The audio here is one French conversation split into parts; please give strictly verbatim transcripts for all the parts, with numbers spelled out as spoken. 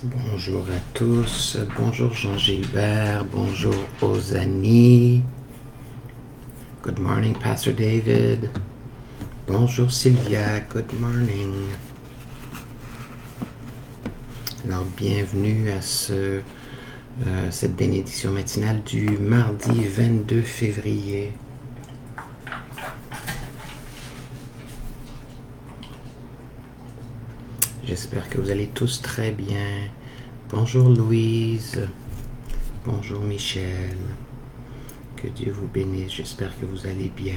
Bonjour à tous, bonjour Jean-Gilbert, bonjour Ozani. Good morning Pastor David. Bonjour Sylvia, good morning. Alors bienvenue à ce, euh, cette bénédiction matinale du mardi vingt-deux février. J'espère que vous allez tous très bien. Bonjour Louise. Bonjour Michel. Que Dieu vous bénisse. J'espère que vous allez bien.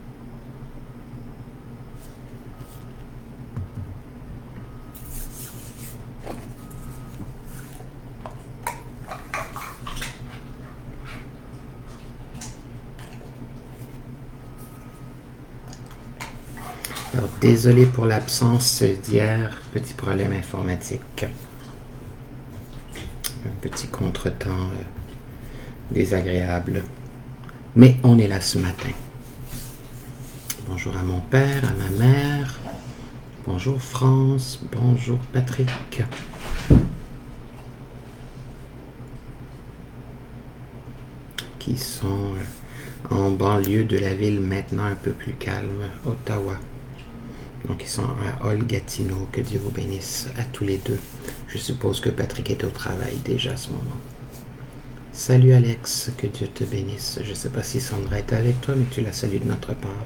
Alors, désolé pour l'absence d'hier. Petit problème informatique. Un petit contretemps euh, désagréable. Mais on est là ce matin. Bonjour à mon père, à ma mère. Bonjour France. Bonjour Patrick. Qui sont en banlieue de la ville maintenant un peu plus calme, Ottawa. Donc ils sont à Hull-Gatineau. Que Dieu vous bénisse à tous les deux. Je suppose que Patrick est au travail déjà à ce moment. Salut Alex, que Dieu te bénisse. Je ne sais pas si Sandra est avec toi, mais tu la salues de notre part.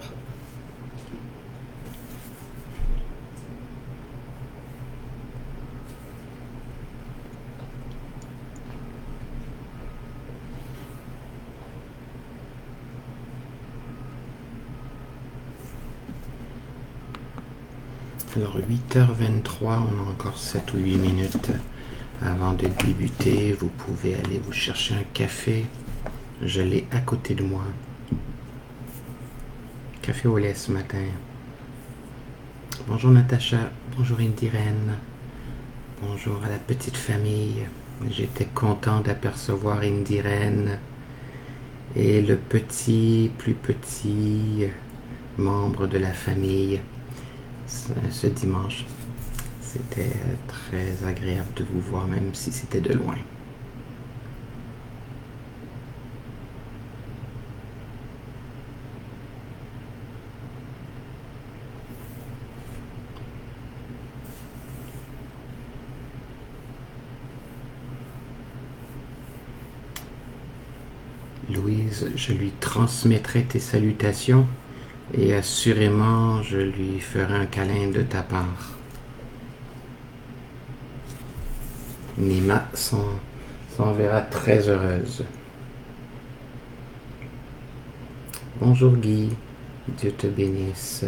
Alors huit heures vingt-trois, on a encore sept ou huit minutes avant de débuter. Vous pouvez aller vous chercher un café. Je l'ai à côté de moi. Café au lait ce matin. Bonjour Natacha, bonjour Indiren. Bonjour à la petite famille. J'étais content d'apercevoir Indiren et le petit, plus petit membre de la famille ce dimanche. C'était très agréable de vous voir, même si c'était de loin. Louise, je lui transmettrai tes salutations et assurément je lui ferai un câlin de ta part. Nima s'en verra très heureuse. Bonjour Guy, Dieu te bénisse.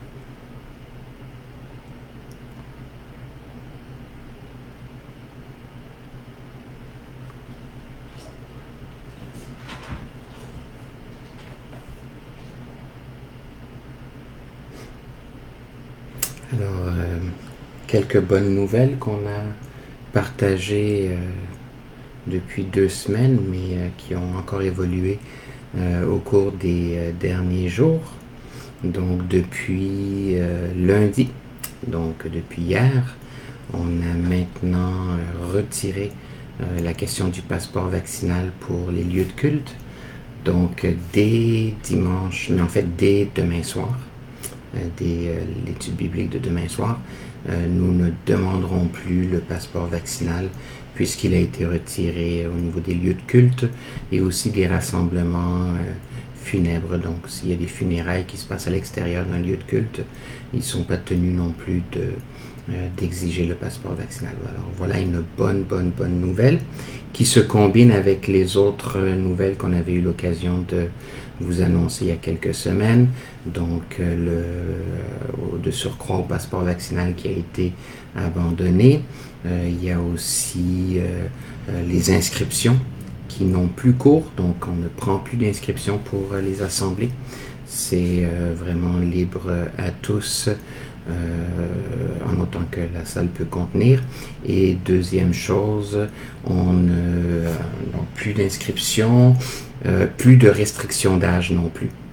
Alors, euh, quelques bonnes nouvelles qu'on a partagées euh, depuis deux semaines, mais euh, qui ont encore évolué euh, au cours des euh, derniers jours. Donc, depuis euh, lundi, donc depuis hier, on a maintenant euh, retiré euh, la question du passeport vaccinal pour les lieux de culte. Donc, dès dimanche, mais en fait, dès demain soir, Des, euh, l'étude biblique de demain soir, euh, nous ne demanderons plus le passeport vaccinal puisqu'il a été retiré au niveau des lieux de culte et aussi des rassemblements euh, funèbres. Donc, s'il y a des funérailles qui se passent à l'extérieur d'un lieu de culte, ils ne sont pas tenus non plus de, euh, d'exiger le passeport vaccinal. Alors, voilà une bonne, bonne, bonne nouvelle qui se combine avec les autres nouvelles qu'on avait eu l'occasion de vous annoncer il y a quelques semaines. Donc, le, de surcroît au passeport vaccinal qui a été abandonné. Euh, il y a aussi euh, les inscriptions qui n'ont plus cours, donc on ne prend plus d'inscriptions pour les assemblées. C'est euh, vraiment libre à tous, euh, en autant que la salle peut contenir. Et deuxième chose, on n'a plus d'inscriptions, euh, plus de restrictions d'âge non plus.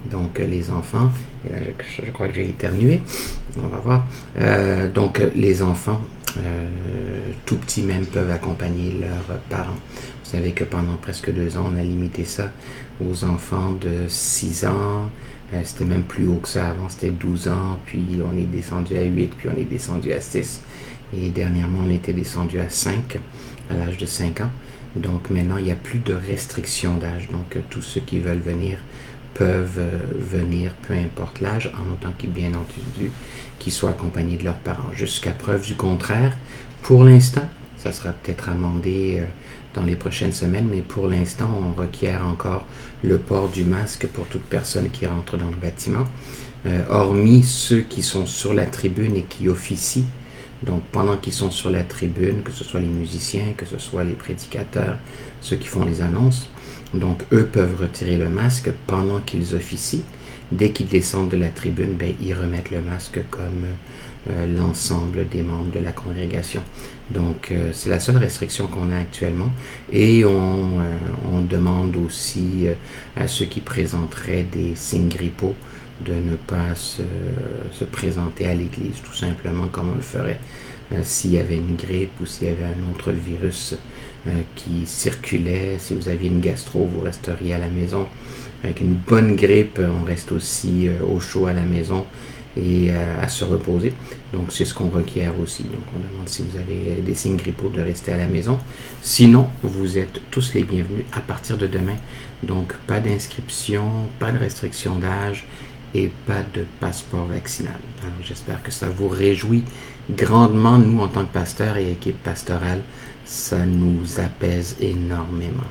Donc euh, les enfants, et là, je, je crois que j'ai éternué, on va voir. Euh, donc euh, les enfants, euh, tout petits même, peuvent accompagner leurs parents. Vous savez que pendant presque deux ans, on a limité ça aux enfants de six ans. Euh, c'était même plus haut que ça. Avant, c'était douze ans, puis on est descendu à huit, puis on est descendu à six. Et dernièrement, on était descendu à cinq, à l'âge de cinq ans. Donc maintenant, il n'y a plus de restriction d'âge. Donc euh, tous ceux qui veulent venir peuvent euh, venir, peu importe l'âge, en autant qu'ils, bien entendu, qu'ils soient accompagnés de leurs parents. Jusqu'à preuve du contraire, pour l'instant, ça sera peut-être amendé euh, dans les prochaines semaines, mais pour l'instant, on requiert encore le port du masque pour toute personne qui rentre dans le bâtiment, euh, hormis ceux qui sont sur la tribune et qui officient. Donc, pendant qu'ils sont sur la tribune, que ce soit les musiciens, que ce soit les prédicateurs, ceux qui font les annonces, donc eux peuvent retirer le masque pendant qu'ils officient. Dès qu'ils descendent de la tribune, ben, ils remettent le masque comme euh, l'ensemble des membres de la congrégation. Donc, euh, c'est la seule restriction qu'on a actuellement. Et on, euh, on demande aussi euh, à ceux qui présenteraient des signes grippaux de ne pas se, se présenter à l'église, tout simplement comme on le ferait euh, s'il y avait une grippe ou s'il y avait un autre virus euh, qui circulait. Si vous aviez une gastro, vous resteriez à la maison. Avec une bonne grippe, on reste aussi euh, au chaud à la maison et euh, à se reposer. Donc c'est ce qu'on requiert aussi. Donc on demande si vous avez des signes grippaux de rester à la maison. Sinon, vous êtes tous les bienvenus à partir de demain. Donc pas d'inscription, pas de restriction d'âge et pas de passeport vaccinal. Alors j'espère que ça vous réjouit grandement. Nous, en tant que pasteurs et équipe pastorale, ça nous apaise énormément.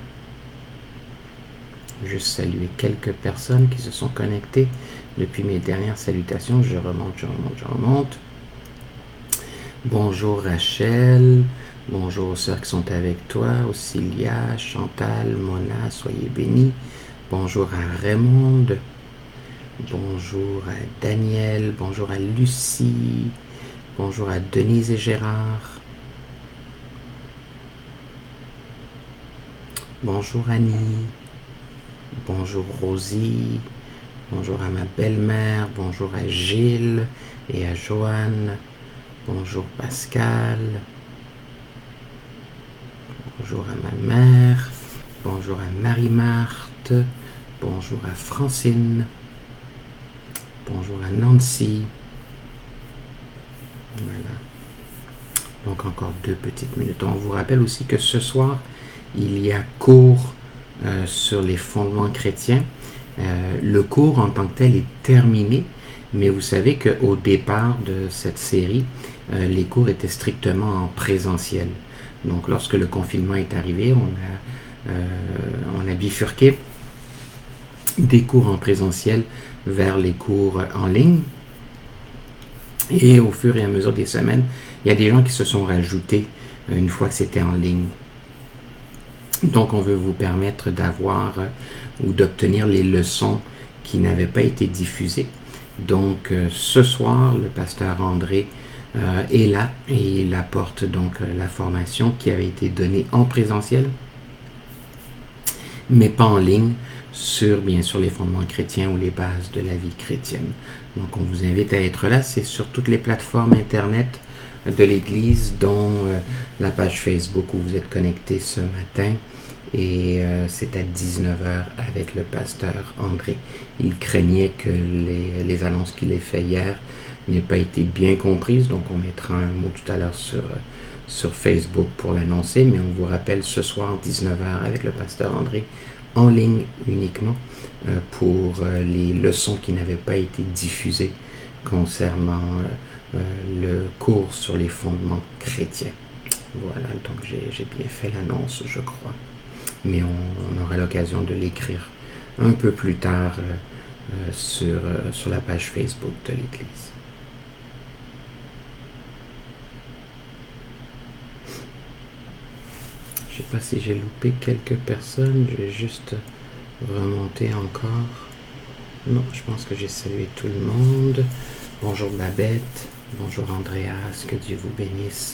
Juste saluer quelques personnes qui se sont connectées depuis mes dernières salutations. Je remonte, je remonte, je remonte. Bonjour Rachel. Bonjour aux sœurs qui sont avec toi. Auxilia, Chantal, Mona, soyez bénis. Bonjour à Raymond. Bonjour à Daniel. Bonjour à Lucie. Bonjour à Denise et Gérard. Bonjour Annie. Bonjour Rosie. Bonjour à ma belle-mère. Bonjour à Gilles et à Joanne. Bonjour Pascal. Bonjour à ma mère. Bonjour à Marie-Marthe. Bonjour à Francine. Bonjour à Nancy. Voilà. Donc encore deux petites minutes. On vous rappelle aussi que ce soir, il y a cours euh, sur les fondements chrétiens. Euh, le cours en tant que tel est terminé, mais vous savez qu'au départ de cette série, euh, les cours étaient strictement en présentiel. Donc lorsque le confinement est arrivé, on a, euh, on a bifurqué des cours en présentiel vers les cours en ligne. Et au fur et à mesure des semaines, il y a des gens qui se sont rajoutés une fois que c'était en ligne. Donc, on veut vous permettre d'avoir euh, ou d'obtenir les leçons qui n'avaient pas été diffusées. Donc, euh, ce soir, le pasteur André euh, est là et il apporte donc euh, la formation qui avait été donnée en présentiel, mais pas en ligne, sur bien sûr les fondements chrétiens ou les bases de la vie chrétienne. Donc, on vous invite à être là. C'est sur toutes les plateformes Internet de l'Église, dont euh, la page Facebook où vous êtes connectés ce matin. Et euh, c'est à dix-neuf heures avec le pasteur André. Il craignait que les, les annonces qu'il a fait hier n'aient pas été bien comprises, donc on mettra un mot tout à l'heure sur, sur Facebook pour l'annoncer, mais on vous rappelle ce soir dix-neuf heures avec le pasteur André, en ligne uniquement, euh, pour euh, les leçons qui n'avaient pas été diffusées concernant euh, le cours sur les fondements chrétiens. Voilà, donc j'ai, j'ai bien fait l'annonce, je crois. Mais on, on aura l'occasion de l'écrire un peu plus tard euh, euh, sur, euh, sur la page Facebook de l'Église. Je ne sais pas si j'ai loupé quelques personnes, je vais juste remonter encore. Non, je pense que j'ai salué tout le monde. Bonjour Babette, bonjour Andreas, que Dieu vous bénisse.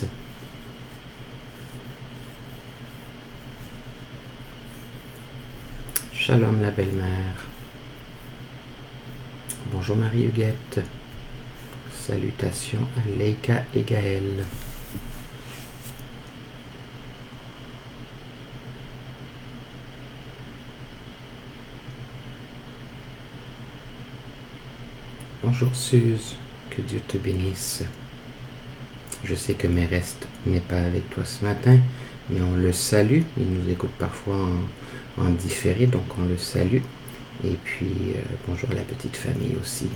Shalom la belle-mère. Bonjour Marie-Huguette. Salutations à Leika et Gaël. Bonjour Suze, que Dieu te bénisse. Je sais que Méreste n'est pas avec toi ce matin, mais on le salue. Il nous écoute parfois en, en différé, donc on le salue. Et puis, euh, bonjour à la petite famille aussi.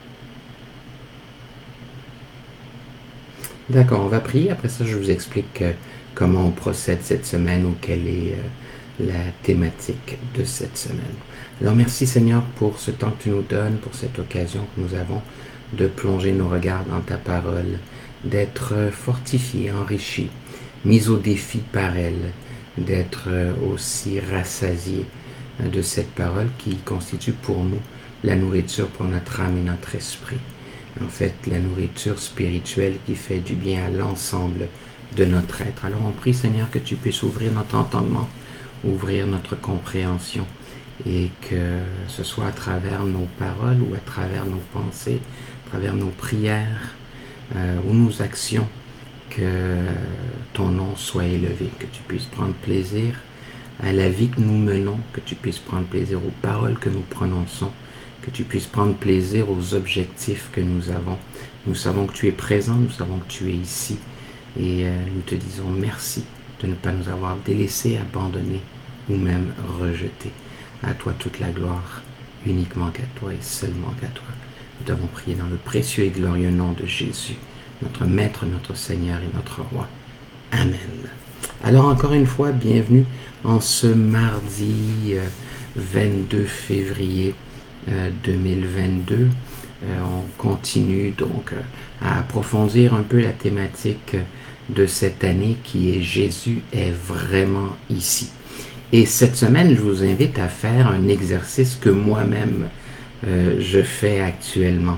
D'accord, on va prier. Après ça, je vous explique euh, comment on procède cette semaine ou quelle est euh, la thématique de cette semaine. Alors, merci Seigneur pour ce temps que tu nous donnes, pour cette occasion que nous avons de plonger nos regards dans ta parole, d'être fortifiés, enrichis, mis au défi par elle, d'être aussi rassasiés de cette parole qui constitue pour nous la nourriture pour notre âme et notre esprit. En fait, la nourriture spirituelle qui fait du bien à l'ensemble de notre être. Alors on prie Seigneur que tu puisses ouvrir notre entendement, ouvrir notre compréhension et que ce soit à travers nos paroles ou à travers nos pensées, à travers nos prières euh, ou nos actions que ton nom soit élevé, que tu puisses prendre plaisir à la vie que nous menons, que tu puisses prendre plaisir aux paroles que nous prononçons, que tu puisses prendre plaisir aux objectifs que nous avons. Nous savons que tu es présent, nous savons que tu es ici et euh, nous te disons merci de ne pas nous avoir délaissés, abandonnés ou même rejetés. À toi toute la gloire, uniquement qu'à toi et seulement qu'à toi. Nous t'avons prié dans le précieux et glorieux nom de Jésus, notre Maître, notre Seigneur et notre Roi. Amen. Alors encore une fois, bienvenue en ce mardi euh, vingt-deux février euh, deux mille vingt-deux. Euh, on continue donc euh, à approfondir un peu la thématique de cette année qui est Jésus est vraiment ici. Et cette semaine, je vous invite à faire un exercice que moi-même euh, je fais actuellement.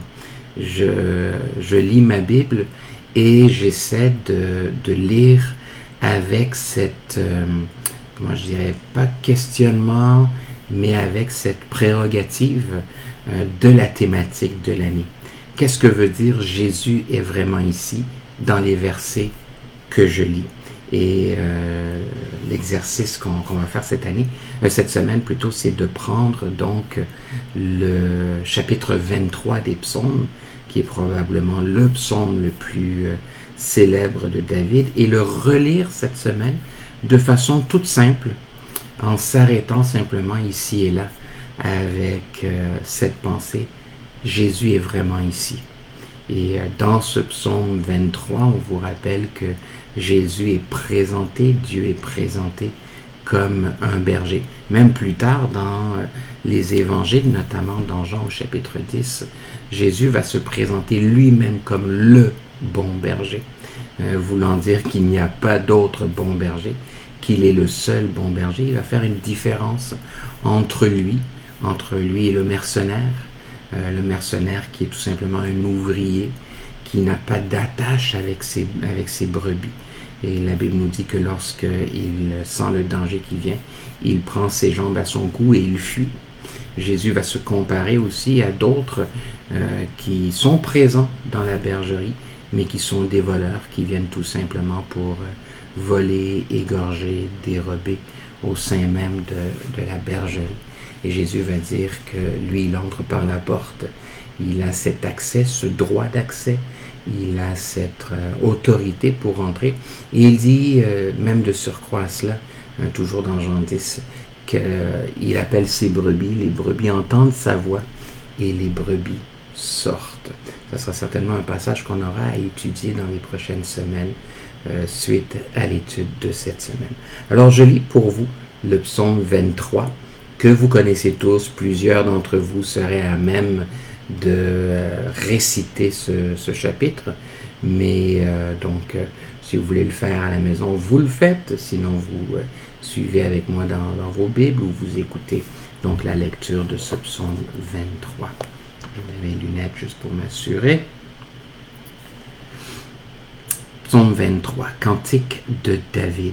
Je, je lis ma Bible et j'essaie de, de lire avec cette, euh, comment je dirais, pas questionnement, mais avec cette prérogative euh, de la thématique de l'année. Qu'est-ce que veut dire Jésus est vraiment ici dans les versets que je lis? Et euh, l'exercice qu'on qu'on va faire cette année, euh, cette semaine plutôt, c'est de prendre donc le chapitre vingt-trois des psaumes, qui est probablement le psaume le plus euh, célèbre de David, et le relire cette semaine de façon toute simple, en s'arrêtant simplement ici et là avec euh, cette pensée, Jésus est vraiment ici. Et euh, dans ce psaume vingt-trois, on vous rappelle que Jésus est présenté, Dieu est présenté comme un berger. Même plus tard dans euh, les évangiles, notamment dans Jean au chapitre dix, Jésus va se présenter lui-même comme le bon berger, euh, voulant dire qu'il n'y a pas d'autre bon berger, qu'il est le seul bon berger. Il va faire une différence entre lui, entre lui et le mercenaire, euh, le mercenaire qui est tout simplement un ouvrier, qui n'a pas d'attache avec ses, avec ses brebis. Et la Bible nous dit que lorsqu'il sent le danger qui vient, il prend ses jambes à son cou et il fuit. Jésus va se comparer aussi à d'autres euh, qui sont présents dans la bergerie, mais qui sont des voleurs, qui viennent tout simplement pour euh, voler, égorger, dérober au sein même de, de la bergerie. Et Jésus va dire que lui, il entre par la porte, il a cet accès, ce droit d'accès, il a cette euh, autorité pour entrer. Et il dit, euh, même de surcroît à cela, hein, toujours dans Jean dix, qu'il euh, appelle ses brebis, les brebis entendent sa voix et les brebis sortent. Ce sera certainement un passage qu'on aura à étudier dans les prochaines semaines, euh, suite à l'étude de cette semaine. Alors je lis pour vous le psaume vingt-trois, que vous connaissez tous, plusieurs d'entre vous seraient à même de euh, réciter ce, ce chapitre, mais euh, donc euh, si vous voulez le faire à la maison, vous le faites, sinon vous euh, suivez avec moi dans, dans vos Bibles ou vous écoutez donc la lecture de ce psaume vingt-trois. Je mets mes lunettes juste pour m'assurer. Psaume vingt-trois, cantique de David.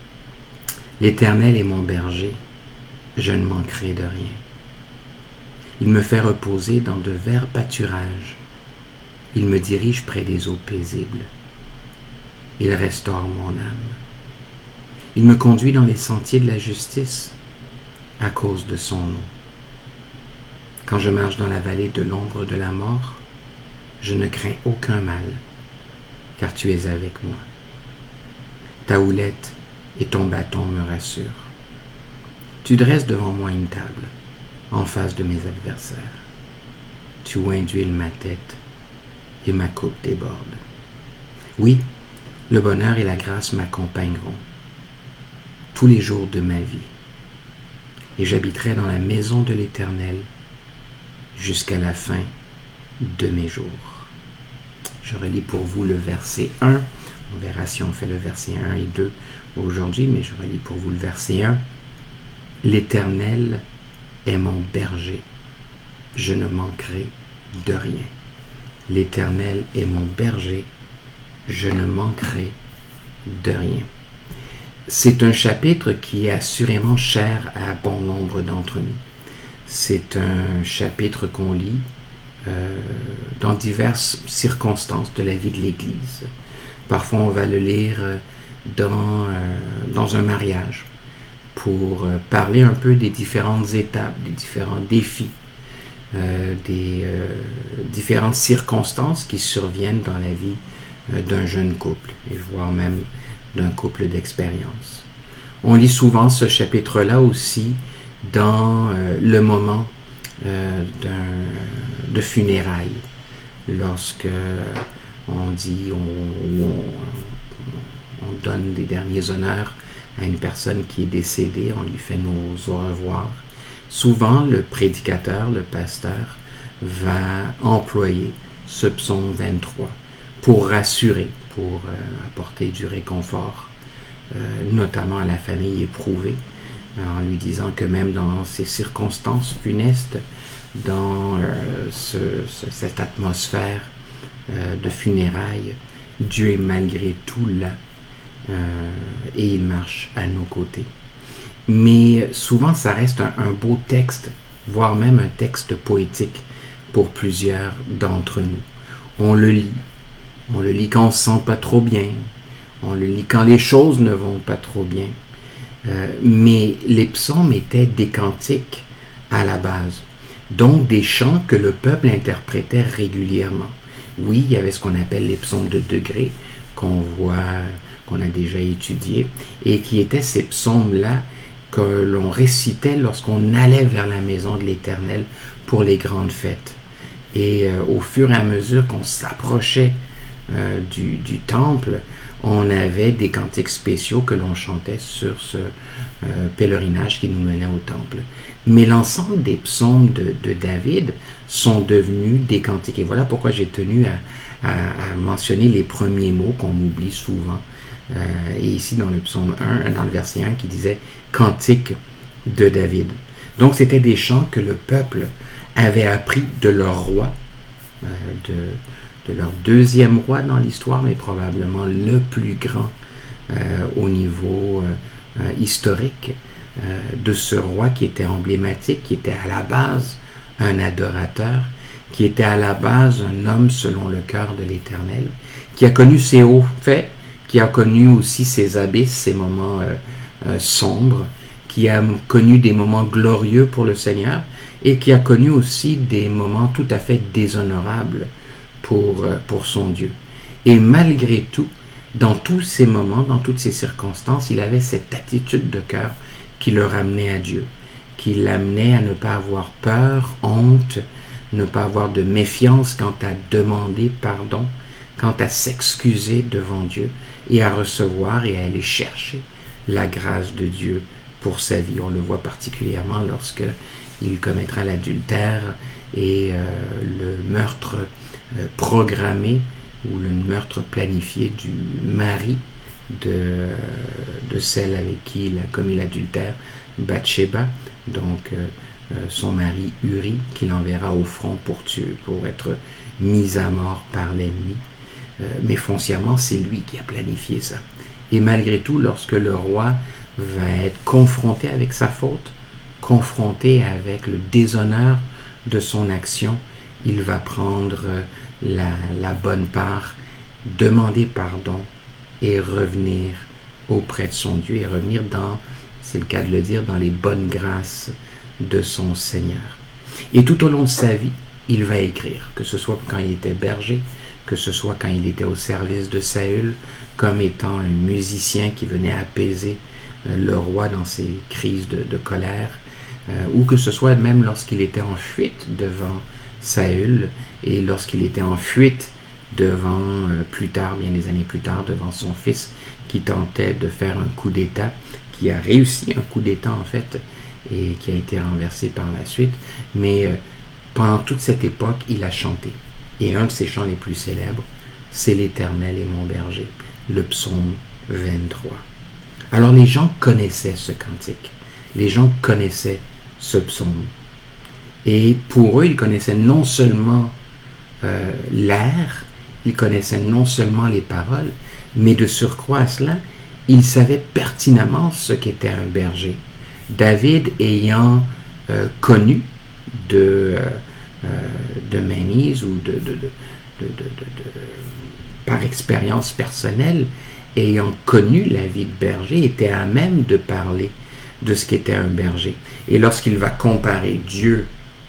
L'Éternel est mon berger, je ne manquerai de rien. Il me fait reposer dans de verts pâturages. Il me dirige près des eaux paisibles. Il restaure mon âme. Il me conduit dans les sentiers de la justice à cause de son nom. Quand je marche dans la vallée de l'ombre de la mort, je ne crains aucun mal, car tu es avec moi. Ta houlette et ton bâton me rassurent. Tu dresses devant moi une table, en face de mes adversaires. Tu oins d'huile ma tête, et ma coupe déborde. Oui, le bonheur et la grâce m'accompagneront tous les jours de ma vie, et j'habiterai dans la maison de l'Éternel jusqu'à la fin de mes jours. Je relis pour vous le verset un. On verra si on fait le verset un et deux aujourd'hui, mais je relis pour vous le verset un. L'Éternel est mon berger, je ne manquerai de rien. L'Éternel est mon berger, je ne manquerai de rien. C'est un chapitre qui est assurément cher à bon nombre d'entre nous. C'est un chapitre qu'on lit euh, dans diverses circonstances de la vie de l'Église. Parfois, on va le lire dans, euh, dans un mariage pour euh, parler un peu des différentes étapes, des différents défis, euh, des euh, différentes circonstances qui surviennent dans la vie euh, d'un jeune couple, et voire même d'un couple d'expérience. On lit souvent ce chapitre-là aussi dans euh, le moment euh, d'un, de funérailles, lorsque on dit, on, on, on donne des derniers honneurs à une personne qui est décédée, on lui fait nos au revoir. Souvent, le prédicateur, le pasteur, va employer ce psaume vingt-trois pour rassurer, pour euh, apporter du réconfort, euh, notamment à la famille éprouvée, en lui disant que même dans ces circonstances funestes, dans euh, ce, ce, cette atmosphère euh, de funérailles, Dieu est malgré tout là, euh, et il marche à nos côtés. Mais souvent, ça reste un, un beau texte, voire même un texte poétique pour plusieurs d'entre nous. On le lit, on le lit quand on ne se sent pas trop bien, on le lit quand les choses ne vont pas trop bien. Euh, mais les psaumes étaient des cantiques à la base, donc des chants que le peuple interprétait régulièrement. Oui, il y avait ce qu'on appelle les psaumes de degrés, qu'on voit, qu'on a déjà étudiés, et qui étaient ces psaumes-là que l'on récitait lorsqu'on allait vers la maison de l'Éternel pour les grandes fêtes. Et euh, au fur et à mesure qu'on s'approchait euh, du, du temple, on avait des cantiques spéciaux que l'on chantait sur ce euh, pèlerinage qui nous menait au temple. Mais l'ensemble des psaumes de, de David sont devenus des cantiques. Et voilà pourquoi j'ai tenu à, à, à mentionner les premiers mots qu'on oublie souvent. Euh, et ici dans le psaume un, dans le verset un, qui disait « Cantique de David ». Donc c'était des chants que le peuple avait appris de leur roi, euh, de... de leur deuxième roi dans l'histoire, mais probablement le plus grand euh, au niveau euh, euh, historique, euh, de ce roi qui était emblématique, qui était à la base un adorateur, qui était à la base un homme selon le cœur de l'Éternel, qui a connu ses hauts faits, qui a connu aussi ses abysses, ses moments euh, euh, sombres, qui a connu des moments glorieux pour le Seigneur, et qui a connu aussi des moments tout à fait déshonorables Pour, pour son Dieu. Et malgré tout, dans tous ces moments, dans toutes ces circonstances, il avait cette attitude de cœur qui le ramenait à Dieu, qui l'amenait à ne pas avoir peur, honte, ne pas avoir de méfiance quant à demander pardon, quant à s'excuser devant Dieu et à recevoir et à aller chercher la grâce de Dieu pour sa vie. On le voit particulièrement lorsque il commettra l'adultère et euh, le meurtre euh, programmé ou le meurtre planifié du mari de, de celle avec qui il a commis l'adultère, Bathsheba, donc euh, son mari Uri, qu'il enverra au front pour tuer, pour être mis à mort par l'ennemi. Euh, mais foncièrement, c'est lui qui a planifié ça. Et malgré tout, lorsque le roi va être confronté avec sa faute, confronté avec le déshonneur de son action, il va prendre la, la bonne part, demander pardon et revenir auprès de son Dieu et revenir dans, c'est le cas de le dire, dans les bonnes grâces de son Seigneur. Et tout au long de sa vie, il va écrire, que ce soit quand il était berger, que ce soit quand il était au service de Saül, comme étant un musicien qui venait apaiser le roi dans ses crises de, de colère, euh, ou que ce soit même lorsqu'il était en fuite devant Saül, et lorsqu'il était en fuite devant, euh, plus tard, bien des années plus tard, devant son fils, qui tentait de faire un coup d'État, qui a réussi un coup d'État en fait, et qui a été renversé par la suite. Mais euh, pendant toute cette époque, il a chanté. Et un de ses chants les plus célèbres, c'est l'Éternel est mon berger, le psaume vingt-trois. Alors les gens connaissaient ce cantique, les gens connaissaient ce psaume. Et pour eux, ils connaissaient non seulement euh, l'air, ils connaissaient non seulement les paroles, mais de surcroît à cela, ils savaient pertinemment ce qu'était un berger. David ayant euh, connu de, euh, de mainmise ou de, de, de, de, de, de, de par expérience personnelle, ayant connu la vie de berger, était à même de parler de ce qu'était un berger. Et lorsqu'il va comparer Dieu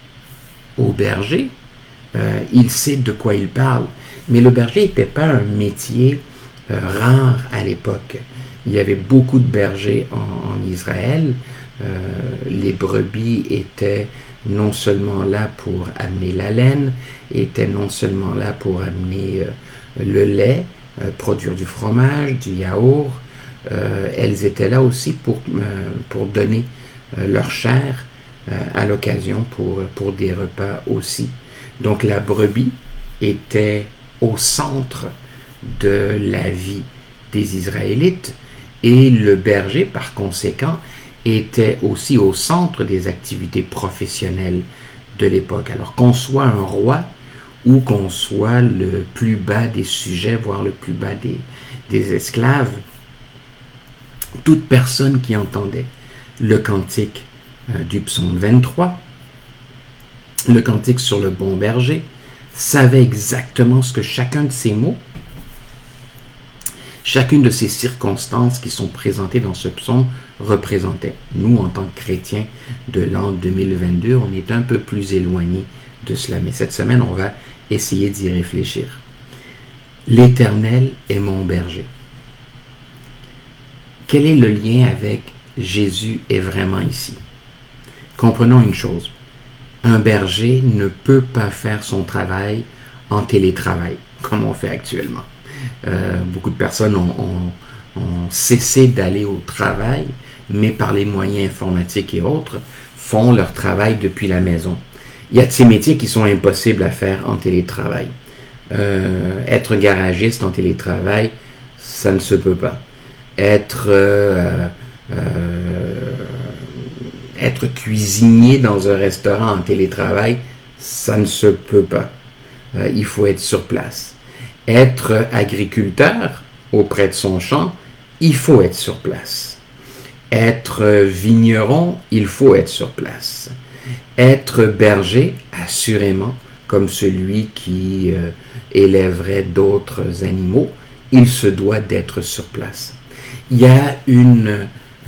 au berger, euh, il sait de quoi il parle. Mais le berger n'était pas un métier euh, rare à l'époque. Il y avait beaucoup de bergers en, en Israël. Euh, les brebis étaient non seulement là pour amener la laine, étaient non seulement là pour amener euh, le lait, euh, produire du fromage, du yaourt. Euh, elles étaient là aussi pour, euh, pour donner euh, leur chair euh, à l'occasion pour, pour des repas aussi. Donc la brebis était au centre de la vie des Israélites et le berger, par conséquent, était aussi au centre des activités professionnelles de l'époque. Alors qu'on soit un roi ou qu'on soit le plus bas des sujets, voire le plus bas des, des esclaves, toute personne qui entendait le cantique euh, du psaume vingt-trois, le cantique sur le bon berger, savait exactement ce que chacun de ces mots, chacune de ces circonstances qui sont présentées dans ce psaume représentait. Nous, en tant que chrétiens de l'an deux mille vingt-deux, on est un peu plus éloignés de cela. Mais cette semaine, on va essayer d'y réfléchir. L'Éternel est mon berger. Quel est le lien avec Jésus est vraiment ici? Comprenons une chose. Un berger ne peut pas faire son travail en télétravail, comme on fait actuellement. Euh, beaucoup de personnes ont, ont, ont cessé d'aller au travail, mais par les moyens informatiques et autres, font leur travail depuis la maison. Il y a de ces métiers qui sont impossibles à faire en télétravail. Euh, être garagiste en télétravail, ça ne se peut pas. Être, euh, euh, être cuisinier dans un restaurant en télétravail, ça ne se peut pas. Euh, il faut être sur place. Être agriculteur auprès de son champ, il faut être sur place. Être vigneron, il faut être sur place. Être berger, assurément, comme celui qui euh, élèverait d'autres animaux, il se doit d'être sur place. Il y a une, euh,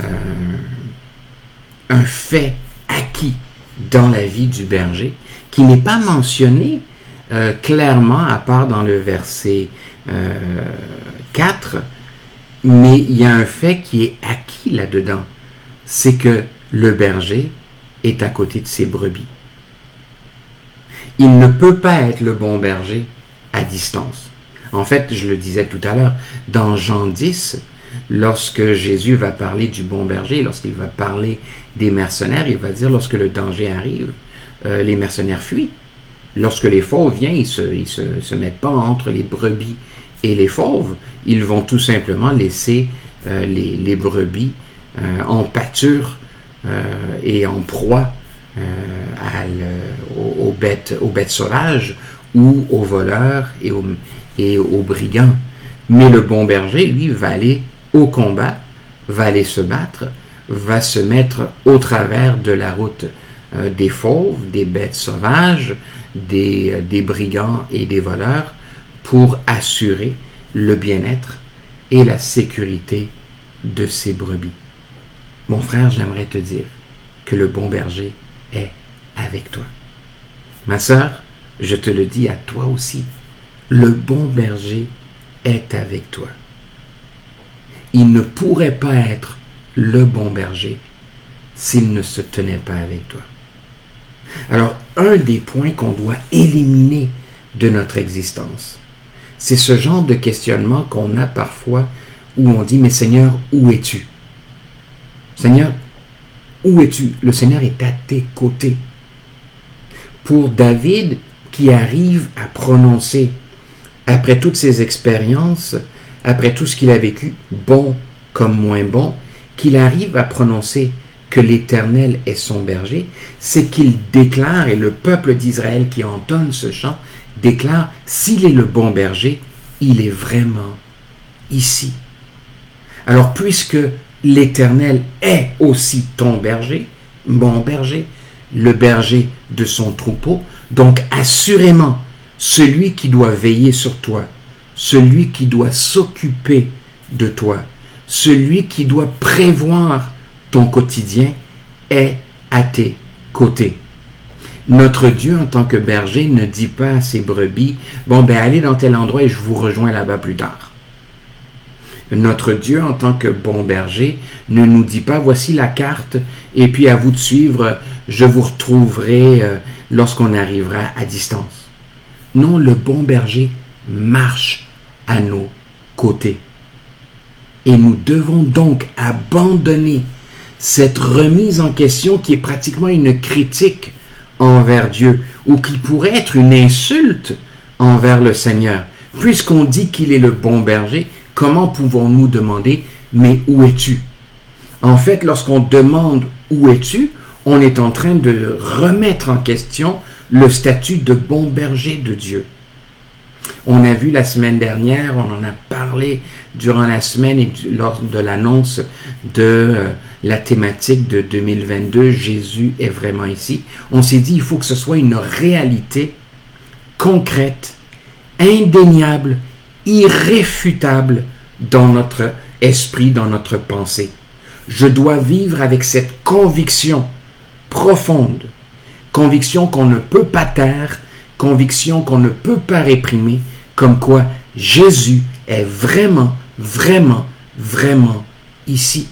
un fait acquis dans la vie du berger qui n'est pas mentionné euh, clairement, à part dans le verset euh, quatre, mais il y a un fait qui est acquis là-dedans. C'est que le berger est à côté de ses brebis. Il ne peut pas être le bon berger à distance. En fait, je le disais tout à l'heure, dans Jean dix, lorsque Jésus va parler du bon berger, lorsqu'il va parler des mercenaires, il va dire lorsque le danger arrive, euh, les mercenaires fuient. Lorsque les fauves viennent, ils ne se, ils se, se mettent pas entre les brebis et les fauves. Ils vont tout simplement laisser euh, les, les brebis euh, en pâture euh, et en proie euh, à le, aux, aux, bêtes, aux bêtes sauvages ou aux voleurs et aux, et aux brigands. Mais le bon berger, lui, va aller au combat, va aller se battre, va se mettre au travers de la route euh, des fauves, des bêtes sauvages, des, euh, des brigands et des voleurs pour assurer le bien-être et la sécurité de ses brebis. Mon frère, j'aimerais te dire que le bon berger est avec toi. Ma sœur, je te le dis à toi aussi, le bon berger est avec toi. Il ne pourrait pas être le bon berger s'il ne se tenait pas avec toi. Alors, un des points qu'on doit éliminer de notre existence, c'est ce genre de questionnement qu'on a parfois où on dit, mais Seigneur, où es-tu? Seigneur, où es-tu? Le Seigneur est à tes côtés. Pour David, qui arrive à prononcer, après toutes ses expériences, après tout ce qu'il a vécu, bon comme moins bon, qu'il arrive à prononcer que l'Éternel est son berger, c'est qu'il déclare, et le peuple d'Israël qui entonne ce chant, déclare, s'il est le bon berger, il est vraiment ici. Alors, puisque l'Éternel est aussi ton berger, mon berger, le berger de son troupeau, donc assurément, celui qui doit veiller sur toi, celui qui doit s'occuper de toi, celui qui doit prévoir ton quotidien est à tes côtés. Notre Dieu, en tant que berger, ne dit pas à ses brebis, bon, ben allez dans tel endroit et je vous rejoins là-bas plus tard. Notre Dieu, en tant que bon berger, ne nous dit pas, voici la carte, et puis à vous de suivre, je vous retrouverai euh, lorsqu'on arrivera à distance. Non, le bon berger marche à nos côtés. Et nous devons donc abandonner cette remise en question qui est pratiquement une critique envers Dieu, ou qui pourrait être une insulte envers le Seigneur. Puisqu'on dit qu'il est le bon berger, comment pouvons-nous demander, mais où es-tu? En fait, lorsqu'on demande où es-tu, on est en train de remettre en question le statut de bon berger de Dieu. On a vu la semaine dernière, on en a parlé durant la semaine et lors de l'annonce de euh, la thématique de deux mille vingt-deux, Jésus est vraiment ici. On s'est dit, il faut que ce soit une réalité concrète, indéniable, irréfutable dans notre esprit, dans notre pensée. Je dois vivre avec cette conviction profonde, conviction qu'on ne peut pas taire, conviction qu'on ne peut pas réprimer, comme quoi Jésus est vraiment, vraiment, vraiment ici.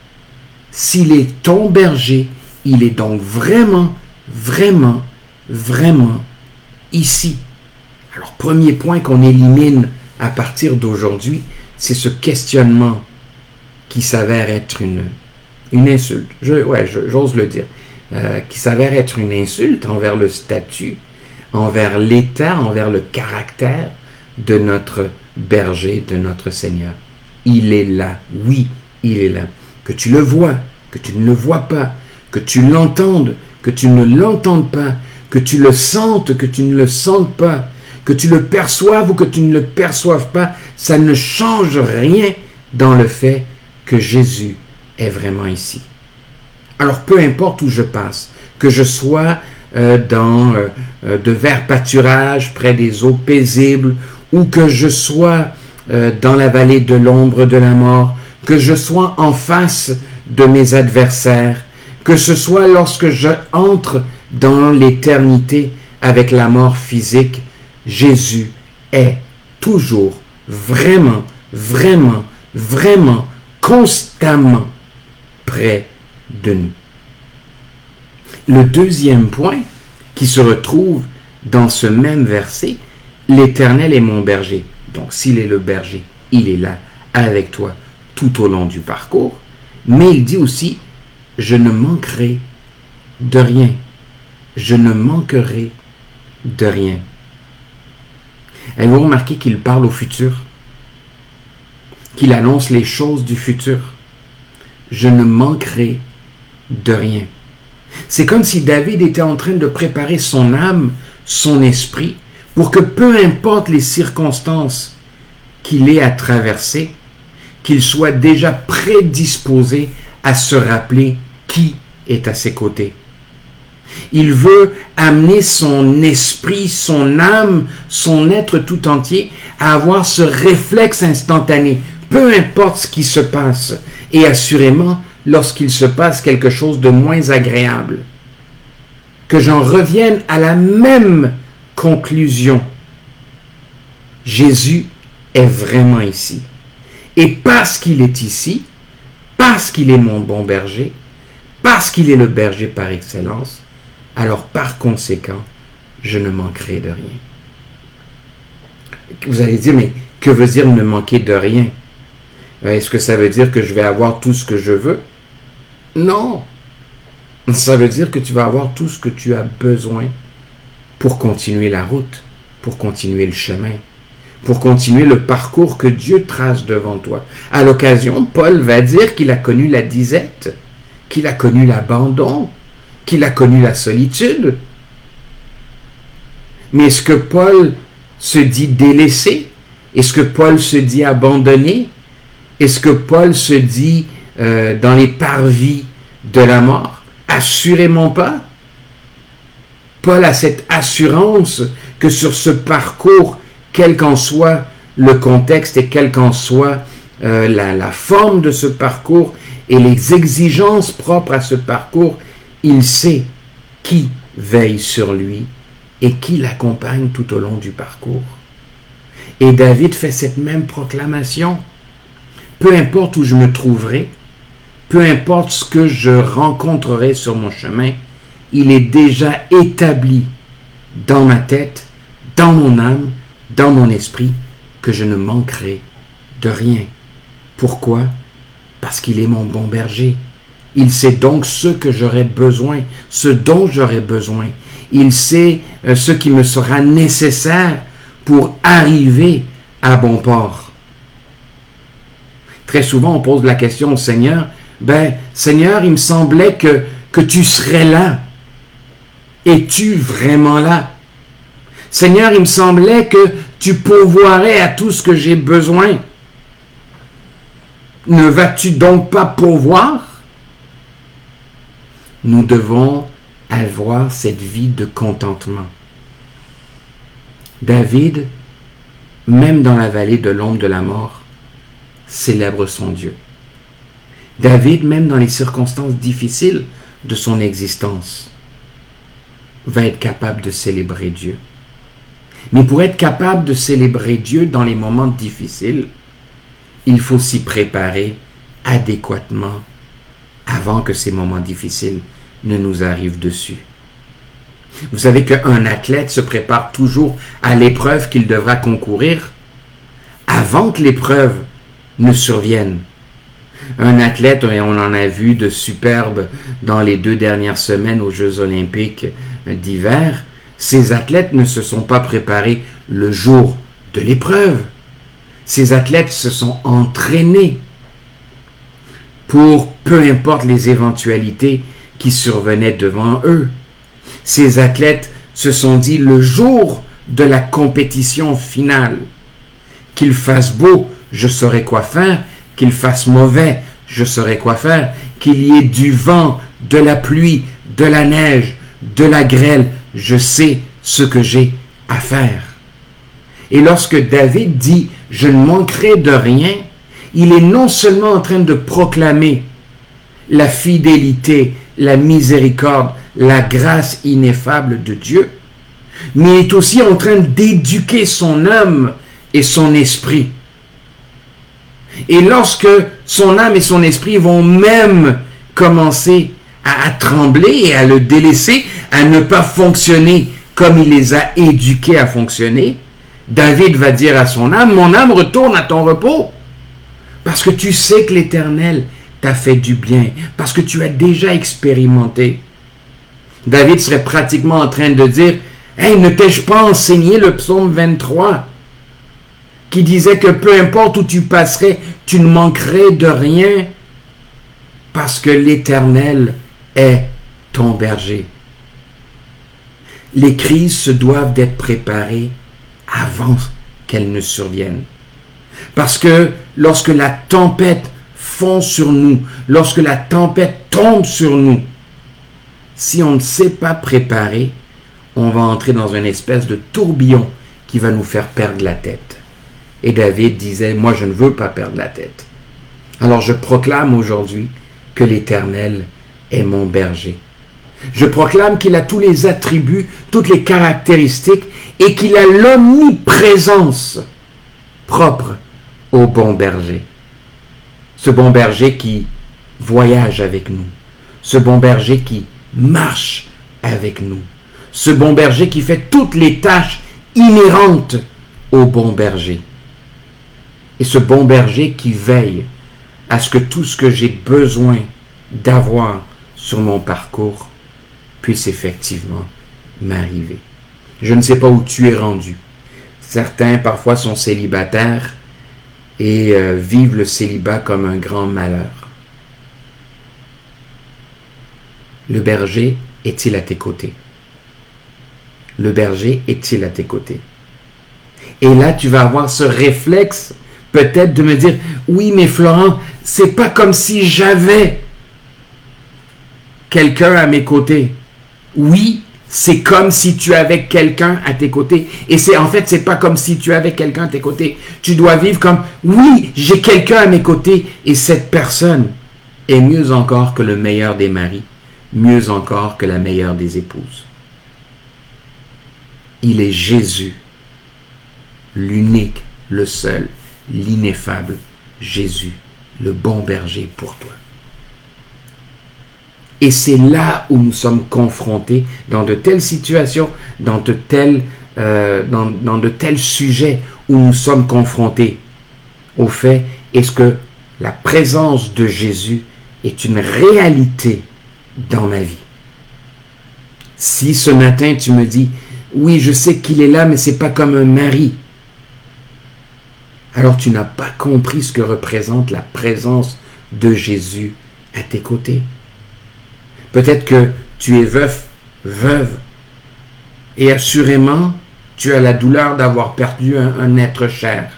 S'il est ton berger, il est donc vraiment, vraiment, vraiment ici. Alors, premier point qu'on élimine à partir d'aujourd'hui, c'est ce questionnement qui s'avère être une, une insulte. Je, ouais, je, j'ose le dire. Euh, qui s'avère être une insulte envers le statut, envers l'état, envers le caractère de notre berger, de notre Seigneur. Il est là, oui, il est là. Que tu le vois, que tu ne le vois pas, que tu l'entendes, que tu ne l'entendes pas, que tu le sentes, que tu ne le sentes pas, que tu le perçoives ou que tu ne le perçoives pas, ça ne change rien dans le fait que Jésus est vraiment ici. Alors, peu importe où je passe, que je sois euh, dans euh, de verts pâturages, près des eaux paisibles, ou que je sois euh, dans la vallée de l'ombre de la mort, que je sois en face de mes adversaires, que ce soit lorsque je entre dans l'éternité avec la mort physique, Jésus est toujours, vraiment, vraiment, vraiment, constamment près de nous. Le deuxième point qui se retrouve dans ce même verset, l'Éternel est mon berger. Donc, s'il est le berger, il est là avec toi tout au long du parcours. Mais il dit aussi, je ne manquerai de rien. Je ne manquerai de rien. Avez-vous remarqué qu'il parle au futur? Qu'il annonce les choses du futur? Je ne manquerai de rien. C'est comme si David était en train de préparer son âme, son esprit, pour que peu importe les circonstances qu'il ait à traverser, qu'il soit déjà prédisposé à se rappeler qui est à ses côtés. Il veut amener son esprit, son âme, son être tout entier à avoir ce réflexe instantané, peu importe ce qui se passe, et assurément lorsqu'il se passe quelque chose de moins agréable, que j'en revienne à la même conclusion. Jésus est vraiment ici. Et parce qu'il est ici, parce qu'il est mon bon berger, parce qu'il est le berger par excellence, alors par conséquent, je ne manquerai de rien. Vous allez dire, mais que veut dire ne manquer de rien? Est-ce que ça veut dire que je vais avoir tout ce que je veux? Non. Ça veut dire que tu vas avoir tout ce que tu as besoin pour continuer la route, pour continuer le chemin, pour continuer le parcours que Dieu trace devant toi. À l'occasion, Paul va dire qu'il a connu la disette, qu'il a connu l'abandon, qu'il a connu la solitude. Mais est-ce que Paul se dit délaissé? Est-ce que Paul se dit abandonné? Est-ce que Paul se dit euh, dans les parvis de la mort? Assurément pas. Paul a cette assurance que sur ce parcours, quel qu'en soit le contexte et quelle qu'en soit euh, la, la forme de ce parcours et les exigences propres à ce parcours, il sait qui veille sur lui et qui l'accompagne tout au long du parcours. Et David fait cette même proclamation. Peu importe où je me trouverai, peu importe ce que je rencontrerai sur mon chemin, il est déjà établi dans ma tête, dans mon âme, dans mon esprit, que je ne manquerai de rien. Pourquoi? Parce qu'il est mon bon berger. Il sait donc ce que j'aurai besoin, ce dont j'aurai besoin. Il sait ce qui me sera nécessaire pour arriver à bon port. Très souvent, on pose la question au Seigneur, ben, Seigneur, il me semblait que, que tu serais là. Es-tu vraiment là? Seigneur, il me semblait que tu pourvoirais à tout ce que j'ai besoin. Ne vas-tu donc pas pourvoir? Nous devons avoir cette vie de contentement. David, même dans la vallée de l'ombre de la mort, célèbre son Dieu. David, même dans les circonstances difficiles de son existence, va être capable de célébrer Dieu. Mais pour être capable de célébrer Dieu dans les moments difficiles, il faut s'y préparer adéquatement avant que ces moments difficiles ne nous arrivent dessus. Vous savez qu'un athlète se prépare toujours à l'épreuve qu'il devra concourir avant que l'épreuve ne survienne. Un athlète, et on en a vu de superbes dans les deux dernières semaines aux Jeux olympiques d'hiver, ces athlètes ne se sont pas préparés le jour de l'épreuve. Ces athlètes se sont entraînés pour peu importe les éventualités qui survenaient devant eux. Ces athlètes se sont dit le jour de la compétition finale, qu'il fasse beau, je saurai quoi faire, qu'il fasse mauvais, je saurai quoi faire, qu'il y ait du vent, de la pluie, de la neige, de la grêle, je sais ce que j'ai à faire. Et lorsque David dit « je ne manquerai de rien », il est non seulement en train de proclamer la fidélité, la miséricorde, la grâce ineffable de Dieu, mais il est aussi en train d'éduquer son âme et son esprit. Et lorsque son âme et son esprit vont même commencer à, à trembler et à le délaisser, à ne pas fonctionner comme il les a éduqués à fonctionner, David va dire à son âme, mon âme retourne à ton repos, parce que tu sais que l'Éternel t'a fait du bien, parce que tu as déjà expérimenté. David serait pratiquement en train de dire, hey, ne t'ai-je pas enseigné le psaume vingt-trois, qui disait que peu importe où tu passerais, tu ne manquerais de rien, parce que l'Éternel est ton berger. Les crises se doivent d'être préparées avant qu'elles ne surviennent. Parce que lorsque la tempête fond sur nous, lorsque la tempête tombe sur nous, si on ne sait pas préparer, on va entrer dans une espèce de tourbillon qui va nous faire perdre la tête. Et David disait, moi je ne veux pas perdre la tête. Alors je proclame aujourd'hui que l'Éternel est mon berger. Je proclame qu'il a tous les attributs, toutes les caractéristiques et qu'il a l'omniprésence propre au bon berger. Ce bon berger qui voyage avec nous. Ce bon berger qui marche avec nous. Ce bon berger qui fait toutes les tâches inhérentes au bon berger. Et ce bon berger qui veille à ce que tout ce que j'ai besoin d'avoir sur mon parcours puisse effectivement m'arriver. Je ne sais pas où tu es rendu. Certains parfois sont célibataires et euh, vivent le célibat comme un grand malheur. Le berger est-il à tes côtés? Le berger est-il à tes côtés? Et là, tu vas avoir ce réflexe peut-être de me dire, oui, mais Florent, c'est pas comme si j'avais quelqu'un à mes côtés. Oui, c'est comme si tu avais quelqu'un à tes côtés. Et c'est en fait, c'est pas comme si tu avais quelqu'un à tes côtés. Tu dois vivre comme, oui, j'ai quelqu'un à mes côtés. Et cette personne est mieux encore que le meilleur des maris, mieux encore que la meilleure des épouses. Il est Jésus, l'unique, le seul, l'ineffable Jésus, le bon berger pour toi. Et c'est là où nous sommes confrontés dans de telles situations, dans de tels, euh, dans, dans de tels sujets où nous sommes confrontés au fait, est-ce que la présence de Jésus est une réalité dans ma vie? Si ce matin tu me dis, oui, je sais qu'il est là, mais c'est pas comme un mari, alors tu n'as pas compris ce que représente la présence de Jésus à tes côtés. Peut-être que tu es veuf, veuve, et assurément, tu as la douleur d'avoir perdu un, un être cher.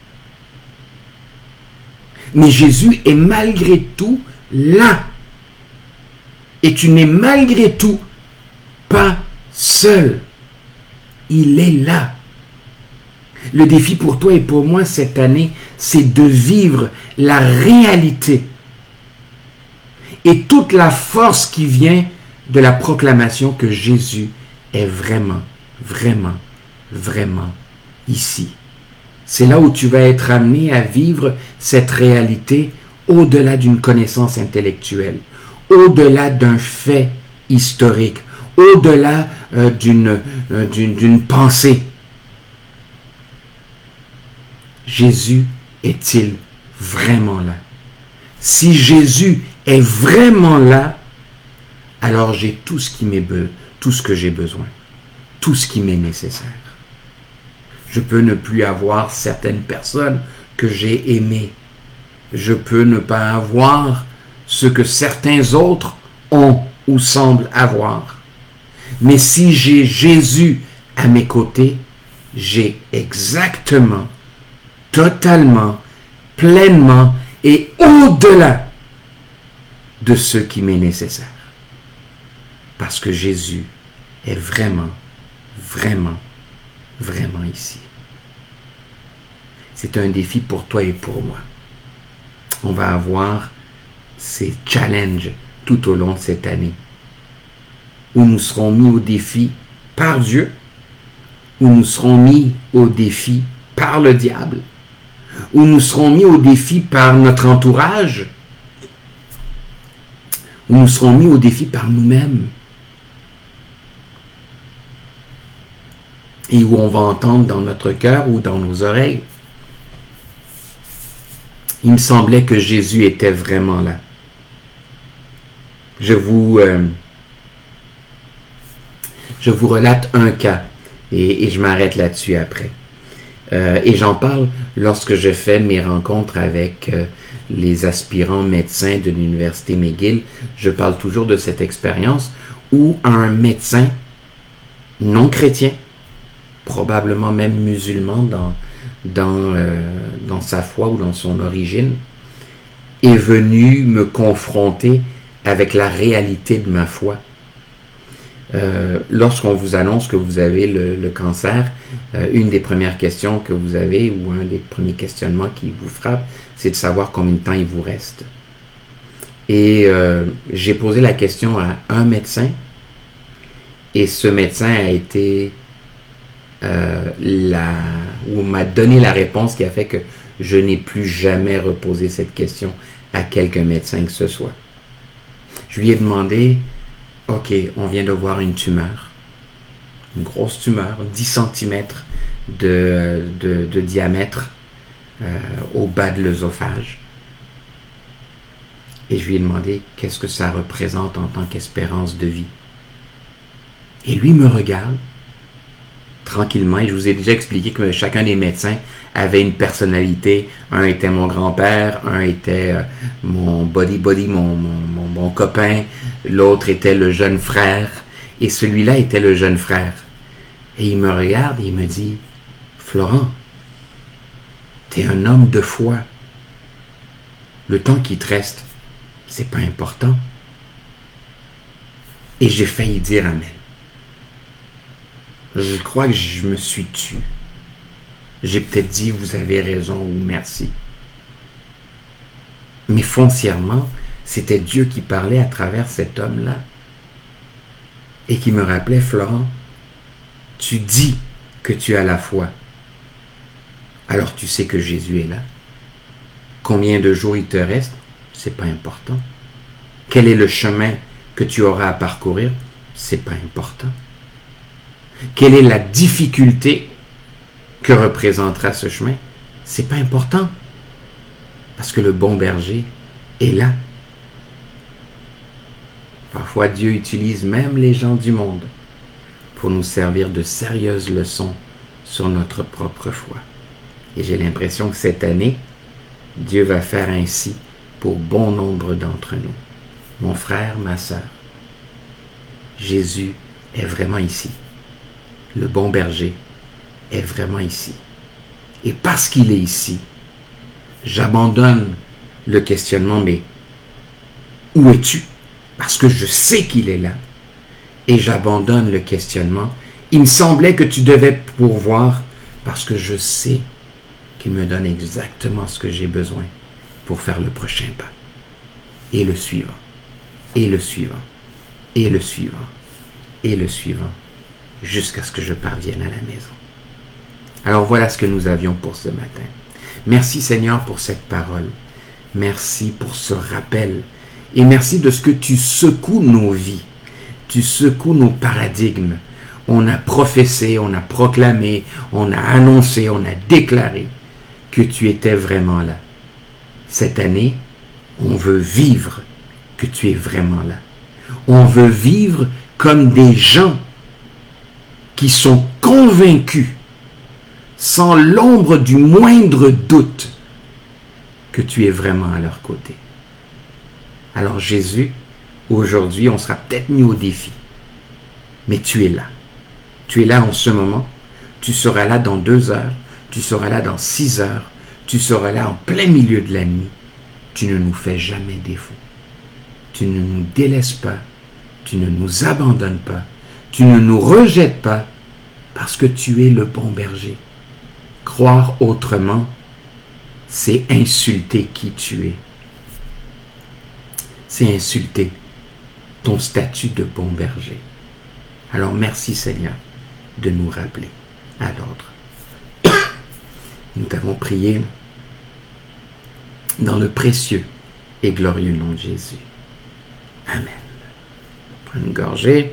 Mais Jésus est malgré tout là. Et tu n'es malgré tout pas seul. Il est là. Le défi pour toi et pour moi cette année, c'est de vivre la réalité et toute la force qui vient de la proclamation que Jésus est vraiment, vraiment, vraiment ici. C'est là où tu vas être amené à vivre cette réalité au-delà d'une connaissance intellectuelle, au-delà d'un fait historique, au-delà euh, d'une, euh, d'une, d'une pensée. Jésus est-il vraiment là? Si Jésus est vraiment là, alors j'ai tout ce qui m'est be- tout ce que j'ai besoin, tout ce qui m'est nécessaire. Je peux ne plus avoir certaines personnes que j'ai aimées. Je peux ne pas avoir ce que certains autres ont ou semblent avoir. Mais si j'ai Jésus à mes côtés, j'ai exactement, totalement, pleinement et au-delà de ce qui m'est nécessaire. Parce que Jésus est vraiment, vraiment, vraiment ici. C'est un défi pour toi et pour moi. On va avoir ces challenges tout au long de cette année, où nous serons mis au défi par Dieu, où nous serons mis au défi par le diable, où nous serons mis au défi par notre entourage, où nous serons mis au défi par nous-mêmes, et où on va entendre dans notre cœur ou dans nos oreilles. Il me semblait que Jésus était vraiment là. Je vous, euh, je vous relate un cas, et, et je m'arrête là-dessus après. Euh, et j'en parle lorsque je fais mes rencontres avec euh, les aspirants médecins de l'Université McGill. Je parle toujours de cette expérience où un médecin non chrétien, probablement même musulman dans, dans, euh, dans sa foi ou dans son origine, est venu me confronter avec la réalité de ma foi euh, lorsqu'on vous annonce que vous avez le, le cancer, euh, une des premières questions que vous avez, ou un des premiers questionnements qui vous frappe, c'est de savoir combien de temps il vous reste. Et euh, j'ai posé la question à un médecin, et ce médecin a été euh, la, ou m'a donné la réponse qui a fait que je n'ai plus jamais reposé cette question à quelque médecin que ce soit. Je lui ai demandé, ok, on vient de voir une tumeur, une grosse tumeur, dix centimètres de, de, de diamètre euh, au bas de l'œsophage. Et je lui ai demandé qu'est-ce que ça représente en tant qu'espérance de vie. Et lui me regarde tranquillement, et je vous ai déjà expliqué que chacun des médecins avait une personnalité. Un était mon grand-père, un était euh, mon body-body, mon, mon, mon, mon copain, l'autre était le jeune frère, et celui-là était le jeune frère. Et il me regarde et il me dit, « Florent, t'es un homme de foi. Le temps qui te reste, c'est pas important. » Et j'ai failli dire amen. Je crois que je me suis tué. J'ai peut-être dit, vous avez raison ou merci. Mais foncièrement, c'était Dieu qui parlait à travers cet homme-là. Et qui me rappelait, Florent, tu dis que tu as la foi. Alors tu sais que Jésus est là. Combien de jours il te reste? C'est pas important. Quel est le chemin que tu auras à parcourir? C'est pas important. Quelle est la difficulté que représentera ce chemin? C'est pas important. Parce que le bon berger est là. Parfois, Dieu utilise même les gens du monde pour nous servir de sérieuses leçons sur notre propre foi. Et j'ai l'impression que cette année, Dieu va faire ainsi pour bon nombre d'entre nous. Mon frère, ma sœur, Jésus est vraiment ici. Le bon berger est vraiment ici. Et parce qu'il est ici, j'abandonne le questionnement, mais où es-tu? Parce que je sais qu'il est là. Et j'abandonne le questionnement. Il me semblait que tu devais pourvoir parce que je sais qu'il me donne exactement ce que j'ai besoin pour faire le prochain pas. Et le suivant. Et le suivant. Et le suivant. Et le suivant. Jusqu'à ce que je parvienne à la maison. Alors voilà ce que nous avions pour ce matin. Merci Seigneur pour cette parole. Merci pour ce rappel. Et merci de ce que tu secoues nos vies. Tu secoues nos paradigmes. On a professé, on a proclamé, on a annoncé, on a déclaré que tu étais vraiment là. Cette année, on veut vivre que tu es vraiment là. On veut vivre comme des gens qui sont convaincus, sans l'ombre du moindre doute, que tu es vraiment à leur côté. Alors Jésus, aujourd'hui, on sera peut-être mis au défi, mais tu es là. Tu es là en ce moment, tu seras là dans deux heures, tu seras là dans six heures, tu seras là en plein milieu de la nuit. Tu ne nous fais jamais défaut. Tu ne nous délaisses pas, tu ne nous abandonnes pas, tu ne nous rejettes pas, parce que tu es le bon berger. Croire autrement, c'est insulter qui tu es. C'est insulter ton statut de bon berger. Alors merci Seigneur de nous rappeler à l'ordre. Nous t'avons prié dans le précieux et glorieux nom de Jésus. Amen. Prends une gorgée.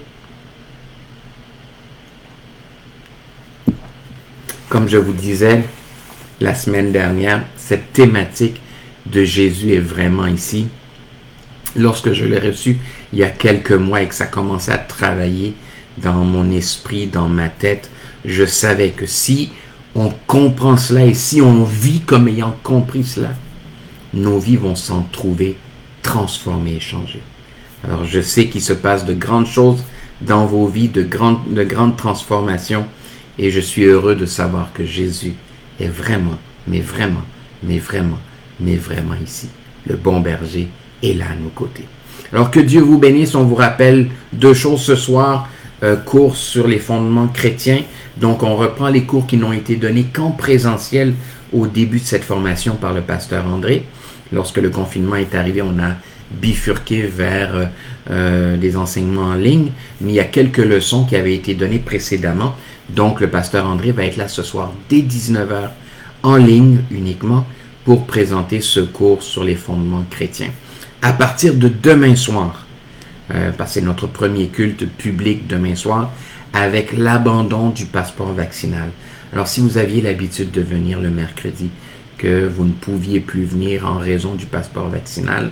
Comme je vous disais la semaine dernière, cette thématique de Jésus est vraiment ici. Lorsque je l'ai reçu il y a quelques mois et que ça commençait à travailler dans mon esprit, dans ma tête, je savais que si on comprend cela et si on vit comme ayant compris cela, nos vies vont s'en trouver transformées et changées. Alors je sais qu'il se passe de grandes choses dans vos vies, de grandes, de grandes transformations, et je suis heureux de savoir que Jésus est vraiment, mais vraiment, mais vraiment, mais vraiment ici. Le bon berger est là à nos côtés. Alors que Dieu vous bénisse. On vous rappelle deux choses ce soir. euh, cours sur les fondements chrétiens. Donc, on reprend les cours qui n'ont été donnés qu'en présentiel au début de cette formation par le pasteur André. Lorsque le confinement est arrivé, on a bifurqué vers euh, des enseignements en ligne, mais il y a quelques leçons qui avaient été données précédemment. Donc, le pasteur André va être là ce soir dès dix-neuf heures en ligne uniquement pour présenter ce cours sur les fondements chrétiens. À partir de demain soir, euh, parce que c'est notre premier culte public demain soir, avec l'abandon du passeport vaccinal. Alors, si vous aviez l'habitude de venir le mercredi, que vous ne pouviez plus venir en raison du passeport vaccinal,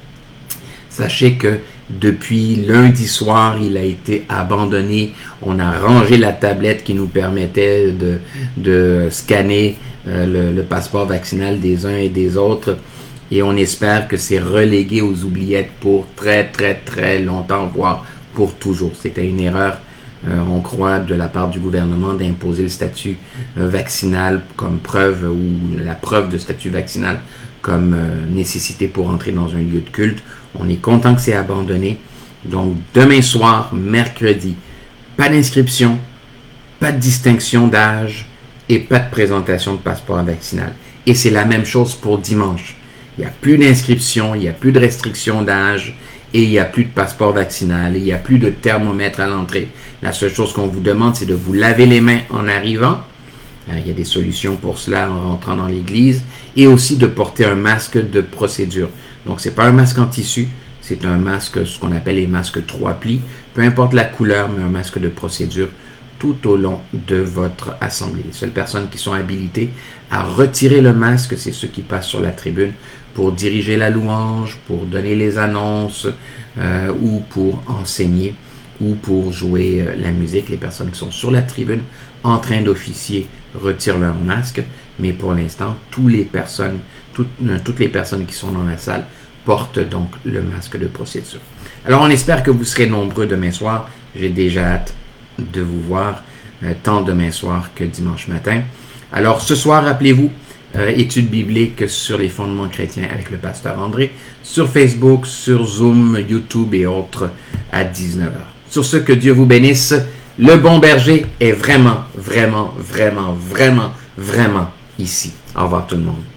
sachez que depuis lundi soir, il a été abandonné. On a rangé la tablette qui nous permettait de, de scanner euh, le, le passeport vaccinal des uns et des autres. Et on espère que c'est relégué aux oubliettes pour très, très, très longtemps, voire pour toujours. C'était une erreur, euh, on croit, de la part du gouvernement d'imposer le statut euh, vaccinal comme preuve, ou la preuve de statut vaccinal comme euh, nécessité pour entrer dans un lieu de culte. On est content que c'est abandonné. Donc, demain soir, mercredi, pas d'inscription, pas de distinction d'âge et pas de présentation de passeport vaccinal. Et c'est la même chose pour dimanche. Il n'y a plus d'inscription, il n'y a plus de restriction d'âge et il n'y a plus de passeport vaccinal, il n'y a plus de thermomètre à l'entrée. La seule chose qu'on vous demande, c'est de vous laver les mains en arrivant. Il y a des solutions pour cela en rentrant dans l'église et aussi de porter un masque de procédure. Donc, ce n'est pas un masque en tissu, c'est un masque, ce qu'on appelle les masques trois plis, peu importe la couleur, mais un masque de procédure tout au long de votre assemblée. Les seules personnes qui sont habilitées à retirer le masque, c'est ceux qui passent sur la tribune pour diriger la louange, pour donner les annonces, euh, ou pour enseigner, ou pour jouer euh, la musique. Les personnes qui sont sur la tribune en train d'officier retirent leur masque, mais pour l'instant, toutes les personnes, toutes, euh, toutes les personnes qui sont dans la salle portent donc le masque de procédure. Alors, on espère que vous serez nombreux demain soir. J'ai déjà hâte de vous voir, euh, tant demain soir que dimanche matin. Alors, ce soir, rappelez-vous, euh, étude biblique sur les fondements chrétiens avec le pasteur André, sur Facebook, sur Zoom, YouTube et autres à dix-neuf heures. Sur ce, que Dieu vous bénisse. Le bon berger est vraiment, vraiment, vraiment, vraiment, vraiment ici. Au revoir tout le monde.